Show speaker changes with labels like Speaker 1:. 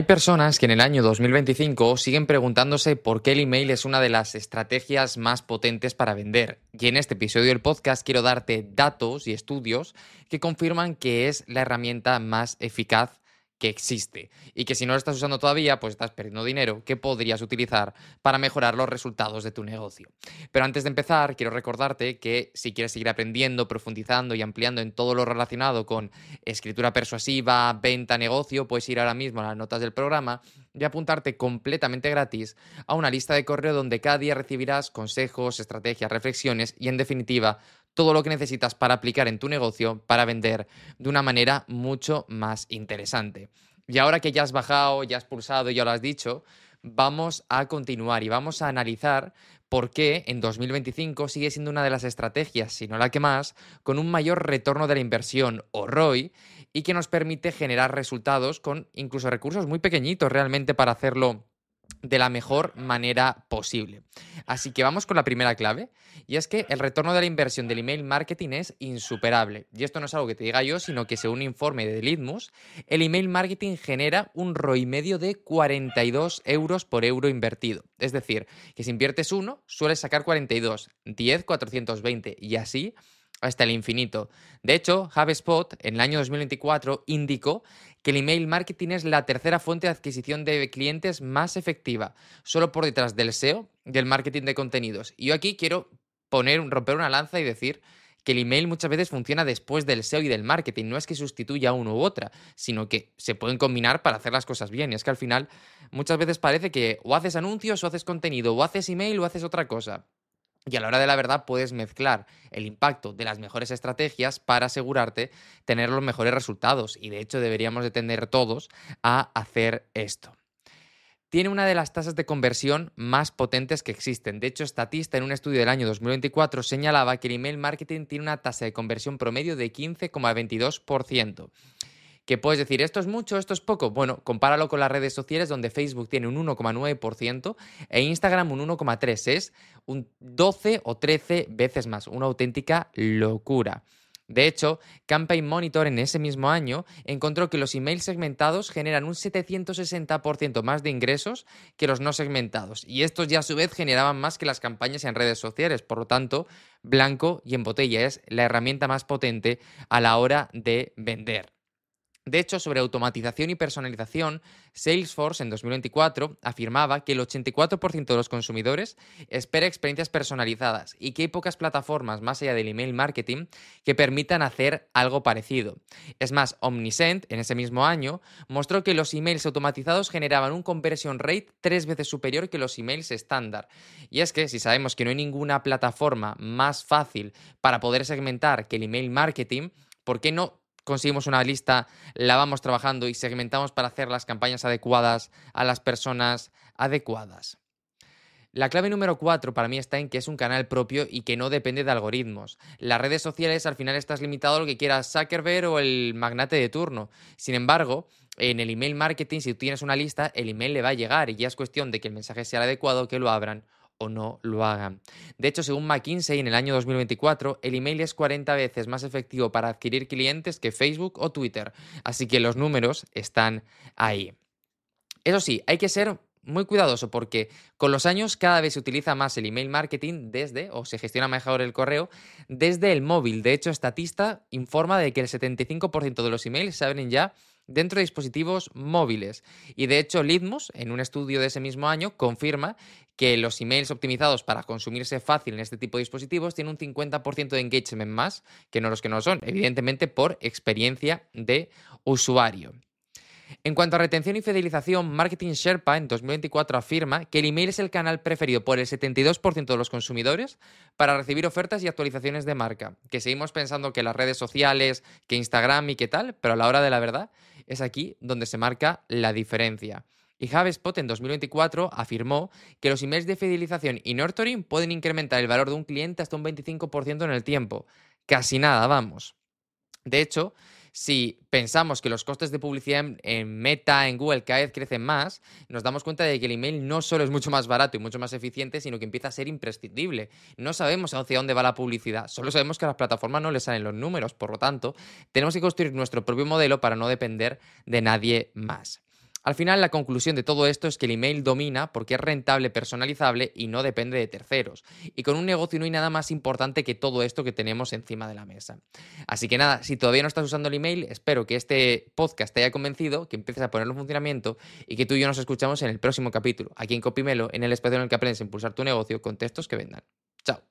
Speaker 1: Hay personas que en el año 2025 siguen preguntándose por qué el email es una de las estrategias más potentes para vender. Y en este episodio del podcast quiero darte datos y estudios que confirman que es la herramienta más eficaz que existe y que si no lo estás usando todavía, pues estás perdiendo dinero que podrías utilizar para mejorar los resultados de tu negocio. Pero antes de empezar, quiero recordarte que si quieres seguir aprendiendo, profundizando y ampliando en todo lo relacionado con escritura persuasiva, venta, negocio, puedes ir ahora mismo a las notas del programa y apuntarte completamente gratis a una lista de correo donde cada día recibirás consejos, estrategias, reflexiones y, en definitiva, todo lo que necesitas para aplicar en tu negocio para vender de una manera mucho más interesante. Y ahora que ya has bajado, ya has pulsado y ya lo has dicho, vamos a continuar y vamos a analizar por qué en 2025 sigue siendo una de las estrategias, si no la que más, con un mayor retorno de la inversión o ROI y que nos permite generar resultados con incluso recursos muy pequeñitos realmente para hacerlo de la mejor manera posible. Así que vamos con la primera clave, y es que el retorno de la inversión del email marketing es insuperable. Y esto no es algo que te diga yo, sino que según un informe de Litmus, el email marketing genera un ROI medio de 42 euros por euro invertido. Es decir, que si inviertes uno, sueles sacar 42, 10, 420 y así hasta el infinito. De hecho, HubSpot en el año 2024 indicó que el email marketing es la tercera fuente de adquisición de clientes más efectiva, solo por detrás del SEO y del marketing de contenidos. Y yo aquí quiero romper una lanza y decir que el email muchas veces funciona después del SEO y del marketing. No es que sustituya una u otra, sino que se pueden combinar para hacer las cosas bien. Y es que al final muchas veces parece que o haces anuncios o haces contenido, o haces email o haces otra cosa. Y a la hora de la verdad puedes mezclar el impacto de las mejores estrategias para asegurarte tener los mejores resultados. Y de hecho deberíamos de tender todos a hacer esto. Tiene una de las tasas de conversión más potentes que existen. De hecho, Statista en un estudio del año 2024 señalaba que el email marketing tiene una tasa de conversión promedio de 15,22%. ¿Qué puedes decir? ¿Esto es mucho? ¿Esto es poco? Bueno, compáralo con las redes sociales donde Facebook tiene un 1,9% e Instagram un 1,3%. Es un 12 o 13 veces más. Una auténtica locura. De hecho, Campaign Monitor en ese mismo año encontró que los emails segmentados generan un 760% más de ingresos que los no segmentados. Y estos ya a su vez generaban más que las campañas en redes sociales. Por lo tanto, blanco y en botella es la herramienta más potente a la hora de vender. De hecho, sobre automatización y personalización, Salesforce en 2024 afirmaba que el 84% de los consumidores espera experiencias personalizadas y que hay pocas plataformas más allá del email marketing que permitan hacer algo parecido. Es más, Omnisend en ese mismo año mostró que los emails automatizados generaban un conversion rate 3 veces superior que los emails estándar. Y es que si sabemos que no hay ninguna plataforma más fácil para poder segmentar que el email marketing, ¿por qué no conseguimos una lista, la vamos trabajando y segmentamos para hacer las campañas adecuadas a las personas adecuadas? La clave número 4 para mí está en que es un canal propio y que no depende de algoritmos. Las redes sociales al final estás limitado a lo que quieras Zuckerberg o el magnate de turno. Sin embargo, en el email marketing, si tú tienes una lista, el email le va a llegar y ya es cuestión de que el mensaje sea el adecuado, que lo abran o no lo hagan. De hecho, según McKinsey, en el año 2024, el email es 40 veces más efectivo para adquirir clientes que Facebook o Twitter. Así que los números están ahí. Eso sí, hay que ser muy cuidadoso porque con los años cada vez se utiliza más el email marketing o se gestiona mejor el correo desde el móvil. De hecho, Statista informa de que el 75% de los emails se abren ya dentro de dispositivos móviles. Y de hecho, Litmus, en un estudio de ese mismo año, confirma que los emails optimizados para consumirse fácil en este tipo de dispositivos tienen un 50% de engagement más que no los que no son, evidentemente por experiencia de usuario. En cuanto a retención y fidelización, Marketing Sherpa en 2024 afirma que el email es el canal preferido por el 72% de los consumidores para recibir ofertas y actualizaciones de marca. Que seguimos pensando que las redes sociales, que Instagram y qué tal, pero a la hora de la verdad es aquí donde se marca la diferencia. Y HubSpot en 2024 afirmó que los emails de fidelización y nurturing pueden incrementar el valor de un cliente hasta un 25% en el tiempo. Casi nada, vamos. De hecho, si pensamos que los costes de publicidad en Meta, en Google, cada vez crecen más, nos damos cuenta de que el email no solo es mucho más barato y mucho más eficiente, sino que empieza a ser imprescindible. No sabemos hacia dónde va la publicidad, solo sabemos que a las plataformas no les salen los números, por lo tanto, tenemos que construir nuestro propio modelo para no depender de nadie más. Al final, la conclusión de todo esto es que el email domina porque es rentable, personalizable y no depende de terceros. Y con un negocio no hay nada más importante que todo esto que tenemos encima de la mesa. Así que nada, si todavía no estás usando el email, espero que este podcast te haya convencido, que empieces a ponerlo en funcionamiento y que tú y yo nos escuchamos en el próximo capítulo, aquí en Copymelo, en el espacio en el que aprendes a impulsar tu negocio con textos que vendan. Chao.